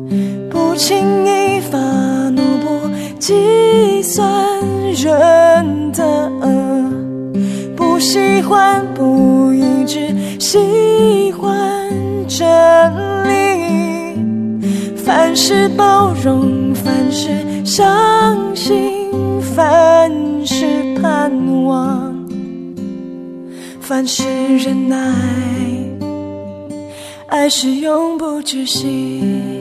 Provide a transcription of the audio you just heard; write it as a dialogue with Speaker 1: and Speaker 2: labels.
Speaker 1: 不轻易发怒，不计算人的恶，不喜欢不一致，喜欢真理。凡事包容，凡事相信，凡事盼望，凡事忍耐，爱是永不止息。